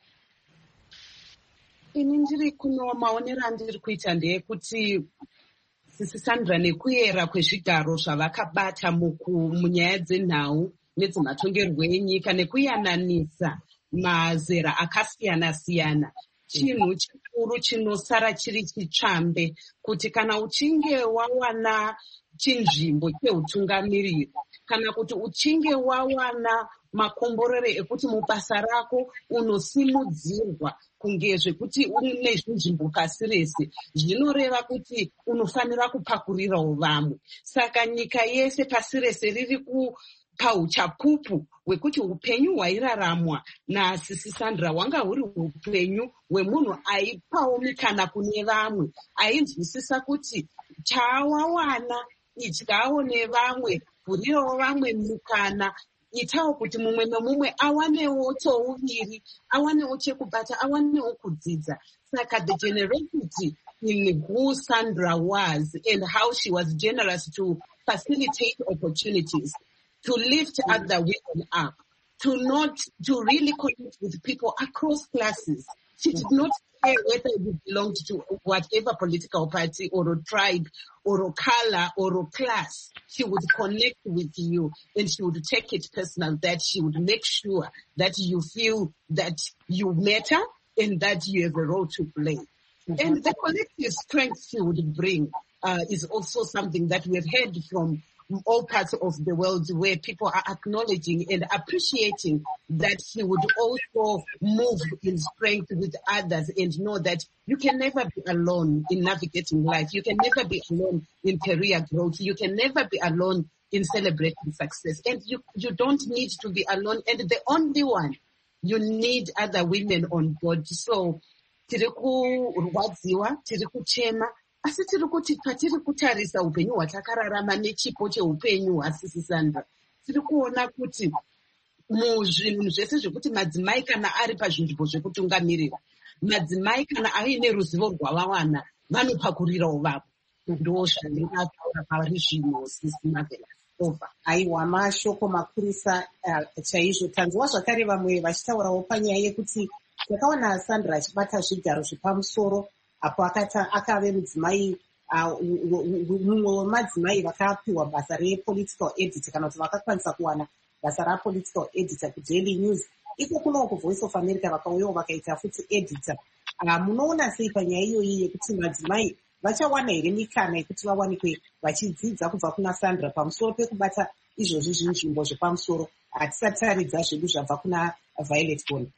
Ini ndiri kuno maonero andiri kuita ndeyekuti Sisi Sandra nekuyera kwezvigaro zvavakabata munyaya dzenhau nedzematongerwo enyika nekuyananisa mazera akasiyana siyana, chinhu chikuru chinosara chiri chitsvambe kuti kana uchinge wawana chinzvimbo cheutungamiriri, kana kuti uchinge wawana makomborere ekuti mubasa rako unosimudzirwa kunge zvekuti une zvinzvimbo pasi rese, zvinoreva kuti unofanira kupakurirawo vamwe. Saka nyika yese pasi rese riri pauchapupu hwekuti upenyu hwairaramwa naSisi Sandra hwanga huri upenyu hwemunhu aipawo mikana kune vamwe, ainzwisisa kuti chawawana idyawo nevamwe, vhurirawo vamwe mikana, itawo kuti mumwe nomumwe awanewo chouviri, awanewo chekubata, awanewo kudzidza. Saka the generosity in who Sandra was and how she was generous to facilitate opportunities, to lift other women up, to really connect with people across classes. She did not care whether you belonged to whatever political party or a tribe or a color or a class. She would connect with you and she would take it personal, that she would make sure that you feel that you matter and that you have a role to play. And the collective strength she would bring is also something that we have heard from all parts of the world where people are acknowledging and appreciating that he would also move in strength with others and know that you can never be alone in navigating life. You can never be alone in career growth. You can never be alone in celebrating success. And you don't need to be alone. And the only one, you need other women on board. So, tiri kurwadziwa, tiri kuchema, asi tiri kuti patiri kutarisa upenyu hwatakararama nechipo cheupenyu hwasisi Sandra. Tiri kuona kuti muzvinhu zvese zvekuti madzimai kana ari pazvinzvimbo zvekutungamirira, madzimai kana aine ruzivo rwavawana, vanopakurirawo vavo. Ndo zvandinataura pavari zvino sisi Marvelous. Over. Aiwa, mashoko makurisa chaizvo. Tanzwa zvakare vamwe vachitaurawo panyaya yekuti takaona Sandra achibata zvigaro zvepamusoro apo akave mudzimai mumwe wemadzimai vakapiwa basa repolitical editor kana kuti vakakwanisa kuwana basa rapolitical editor kuDaily News. Iko kuno kuVoice of America vakauyawo vakaita futi editor. Munoona sei panyaya iyoyi yekuti madzimai vachawana here mikana yekuti vawanikwe vachidzidza kubva kuna Sandra pamusoro pekubata izvozvi zvinzvimbo zvepamusoro, hatisataridza zvedu zvabva kuna Violet Gonda?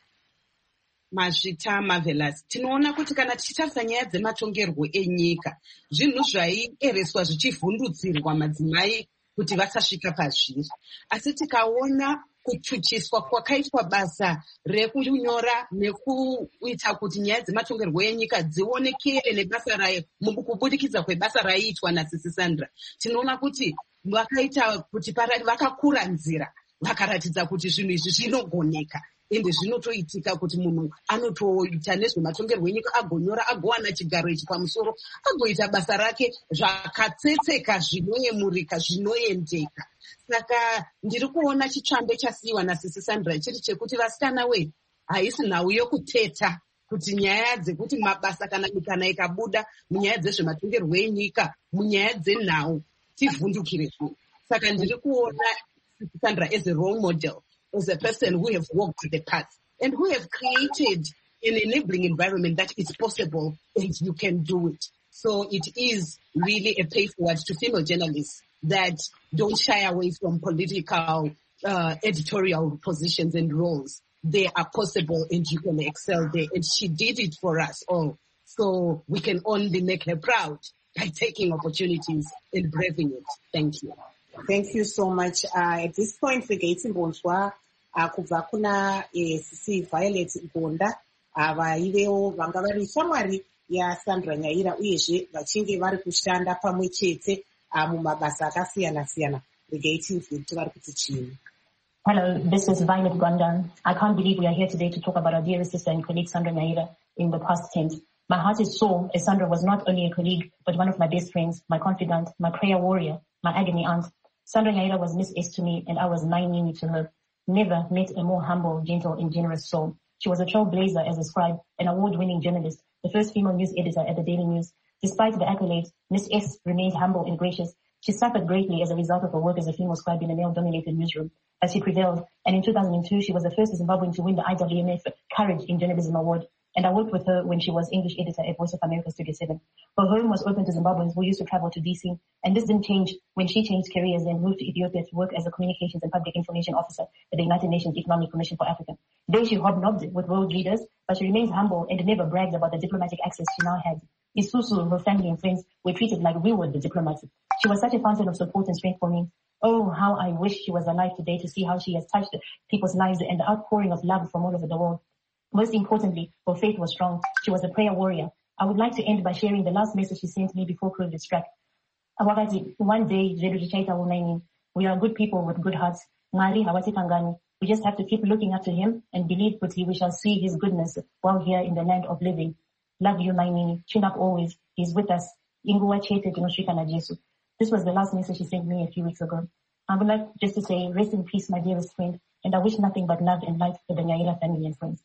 Mazvita Marvelous, tinoona kuti kana tichitarisa nyaya dzematongerwo enyika, zvinhu zvaiereswa zvichivhundutsirwa madzimai kuti vasasvika pazviri. Asi tikaona kutuchiswa kwakaitwa basa rekunyora nekuita kuti nyaya dzematongerwo enyika dzionekere nebasa rayo mukubudikidza kwebasa raiitwa naSisi Sandra, tinoona kuti vakaita kuti vakakura nzira, vakaratidza kuti zvinhu izvi zvinogoneka ende zvinotoitika kuti munhu anotoita nezvematongerwo enyika, agonyora, agowana chigaro ichi pamusoro, agoita basa rake zvakatsetseka, zvinoyemurika, zvinoendeka. Saka ndiri kuona chitsvambe chasiyiwa naSisi Sandra chiri chekuti vasikana we, haisi nhau yokuteta kuti nyaya dzekuti mabasa kana mikana ikabuda munyaya dzezvematongerwo enyika, munyaya dzenhau tivhundukire zvino. Saka ndiri kuona Sisi Sandra as a role model, as a person who have walked the path and who have created an enabling environment that is possible and you can do it. So it is really a pay forward to female journalists that don't shy away from political editorial positions and roles. They are possible and you can excel there. And she did it for us all. So we can only make her proud by taking opportunities and braving it. Thank you. Thank you so much. At this point, Vegaiti Mbonzwa, kubva kuna Sisi Violet Gonda, vaivewo vanga vari shamwari yaSandra Nyaira uyezve vachinge vari kushanda pamwe chete mumabasa akasiyana-siyana. Vegaiti kuti vari kuti chini. Hello, this is Violet Gonda. I can't believe we are here today to talk about our dear sister and colleague Sandra Nyaira in the past tense. My heart is sore as Sandra was not only a colleague, but one of my best friends, my confidant, my prayer warrior, my agony aunt. Sandra Nyaira was Miss S to me and I was Nainini to her. Never met a more humble, gentle and generous soul. She was a trailblazer as a scribe, an award-winning journalist, the first female news editor at the Daily News. Despite the accolades, Miss S remained humble and gracious. She suffered greatly as a result of her work as a female scribe in a male-dominated newsroom, but she prevailed. And in 2002, she was the first Zimbabwean to win the IWMF Courage in Journalism Award. And I worked with her when she was English editor at Voice of America Studio 7. Her home was open to Zimbabweans who used to travel to DC, and this didn't change when she changed careers and moved to Ethiopia to work as a communications and public information officer at the United Nations Economic Commission for Africa. There she hobnobbed with world leaders, but she remained humble and never bragged about the diplomatic access she now had. Isusu, her family and friends were treated like we were the diplomats. She was such a fountain of support and strength for me. Oh, how I wish she was alive today to see how she has touched people's lives and the outpouring of love from all over the world. Most importantly, her faith was strong. She was a prayer warrior. I would like to end by sharing the last message she sent me before COVID struck. One day, we are good people with good hearts. We just have to keep looking up to him and believe that we shall see his goodness while here in the land of living. Love you, Nainini. Chin up always. He's with us. This was the last message she sent me a few weeks ago. I would like just to say, rest in peace, my dearest friend, and I wish nothing but love and light for the Nyaira family and friends.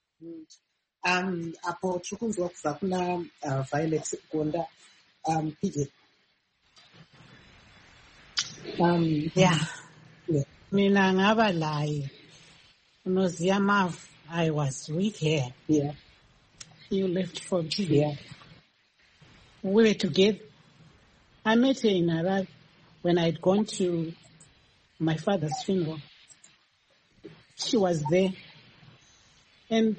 Apo chukunzwa kubva kuna Violet Gonda, PJ. Mina ngabalayi. Unoziya Mav, I was with her. Yeah. You left for PJ. Yeah. We were together. I met her in Harare. when I had gone to my father's funeral, she was there. And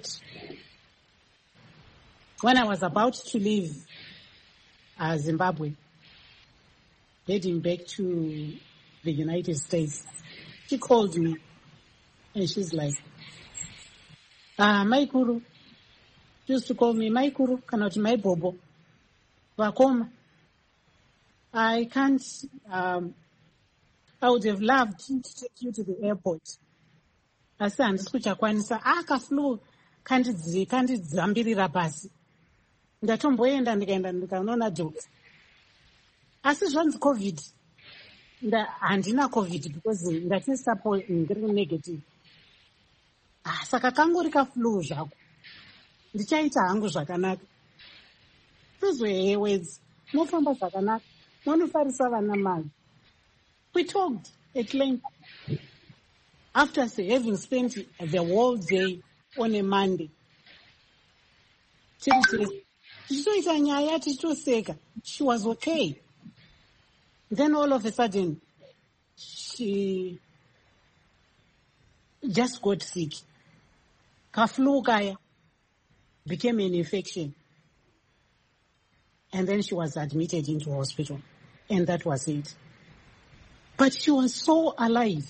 when I was about to leave Zimbabwe, heading back to the United States, she called me and she's like, Maikuru. She used to call me Maikuru, cannot my bobo. Vakoma. I can't, I would have loved to take you to the airport. Asi handisi kuchakwanisa akaflu kandidzambirira pasi ndatomboenda ndikaenda ndikaona doctor asi zvanzi covid handina covid because ndatesta ndiri negative saka kangori kaflu zvako ndichaita hangu zvakanaka tozwehewedzi mofamba zvakanaka monofarisa vana mai. We talked at length. After having spent the whole day on a Monday, she was okay. Then all of a sudden, she just got sick. Kaflu became an infection. And then she was admitted into hospital. And that was it. But she was so alive.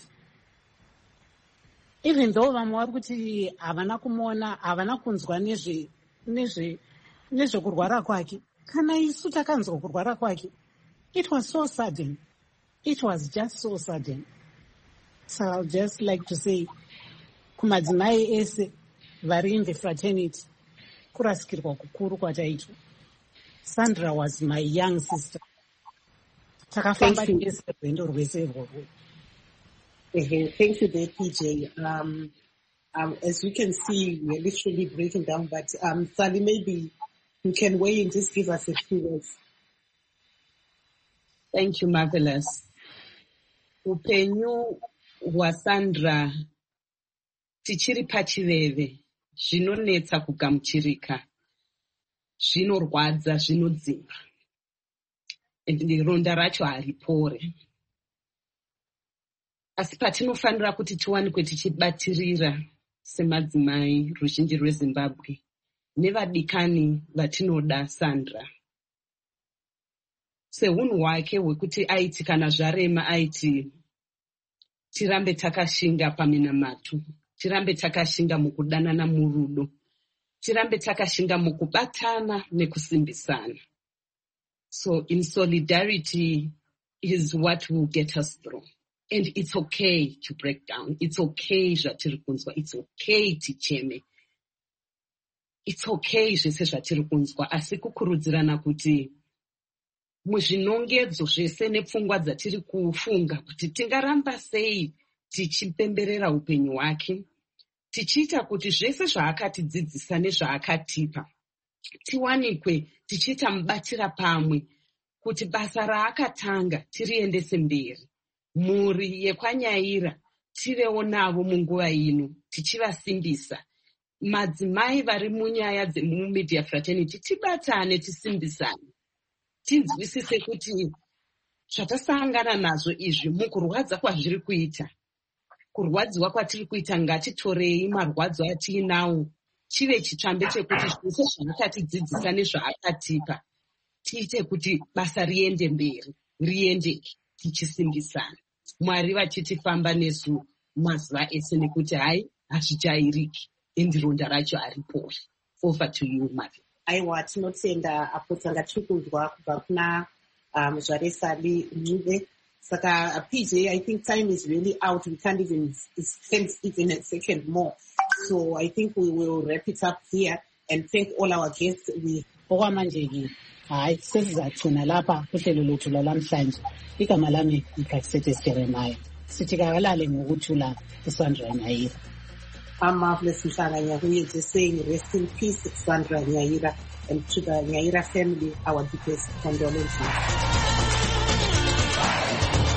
Even though vamwe vari kuti havana kumuona, havana kunzwa nezvekurwara kwake, kana isu takanzwa kurwara kwake, it was so sudden. It was just so sudden. So I'll just like to say, kumadzimai ese vari in the fraternity, kurasikirwa kukuru kwataitwa. Sandra was my young sister. Takafamba ese rwendo rwese irworwo. Thank you there, PJ. As you can see, we're literally breaking down, but Sally, maybe you can weigh in, just give us a few words. Thank you, Marvelous. Upenyu hwaSandra tichiri pachiveve, zvinonetsa kugamuchirika, zvinorwadza, zvinodzimba. Ronda racho haripore. Asi patinofanira kuti tiwanikwe tichibatirira semadzimai ruzhinji rweZimbabwe nevadikani vatinoda Sandra. Seunhu hwake hwekuti aiti kana zvarema aiti tirambe takashinga paminamato, tirambe takashinga mukudanana murudo, tirambe takashinga mukubatana nekusimbisana. So in solidarity is what will get us through. And it's okay to break down. It's okay zvatiri kunzwa. It's okay ticheme. It's okay zvese zvatiri kunzwa. Asi kukurudzirana kuti muzvinongedzo zvese nepfungwa dzatiri kufunga kuti tingaramba sei tichipemberera upenyu hwake, tichiita kuti zvese zvaakatidzidzisa nezvaakatipa tiwanikwe tichiita mubatira pamwe kuti basa raakatanga tiriendese mberi. Mhuri yekwaNyaira tivewo navo munguva ino tichivasimbisa. Madzimai vari munyaya dzemumedia fraternity tibatane, tisimbisane, tinzwisise kuti zvatasangana nazvo izvi mukurwadza kwazviri kuita, kurwadziwa kwatiri kuita, ngatitorei marwadzo atiinawo chive chitsvambe chekuti zvese zvaakatidzidzisa nezvaakatipa tiite kuti basa riende mberi, riendeke tichisimbisana. Mwari vachitifamba nesu mazuva ese nekuti hai hazvijairiki endi ronda racho haripori. Over to you, Mari. Aiwa, tinotenda apo tanga tiri kunzwa kubva kuna Zvaresali Ncube. Saka PJ, I think time is really out. We can't even spend even a second more. So I think we will wrap it up here and thank all our guests. Hayi, sesizathuna lapha kuhlelo lwethu lwalamhlanje. Igama lami uPractice Jeremiah. Sithi kakalale ngokuthula uSandra Nyayira. Marvelous Mhlanga. We are just saying rest in peace, Sandra Nyayira, and to the Nyayira family, our deepest condolences.